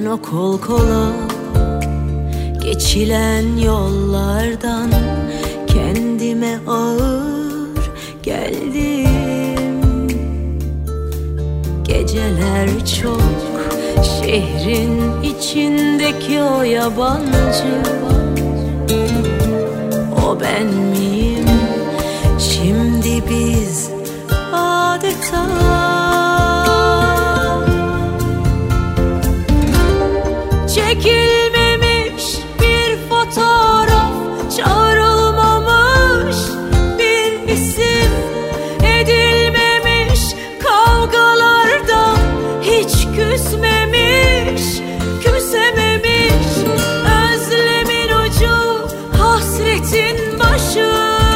o kol kola geçilen yollardan kendime ağır geldim. Geceler çok, şehrin içindeki o yabancı, o ben miyim? Şimdi biz adeta çekilmemiş bir fotoğraf, çağrılmamış bir isim, edilmemiş kavgalarda hiç küsmemiş, küsememiş, özlemin ucu, hasretin başı.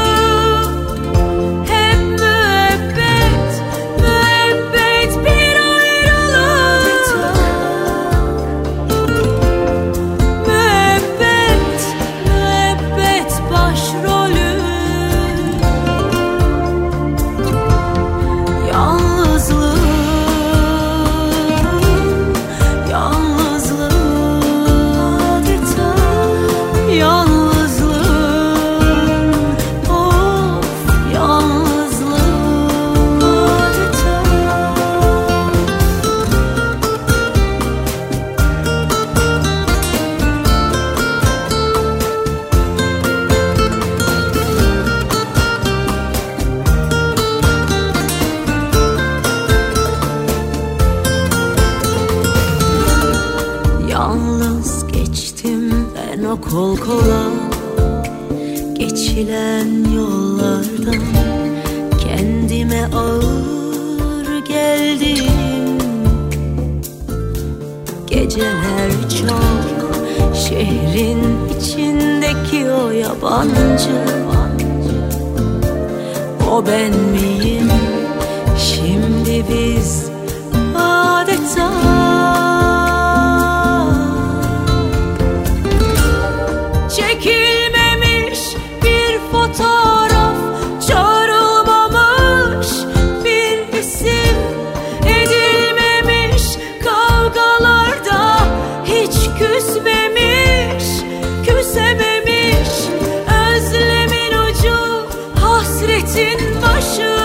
Yalnız geçtim ben o kol kola geçilen yollardan, kendime ağır geldim. Geceler çok, şehrin içindeki o yabancı, o ben miyim? Şimdi biz adeta çekilmemiş bir fotoğraf, çağrılmamış bir isim, edilmemiş kavgalarda hiç küsmemiş, küsememiş, özlemin ucu, hasretin başı.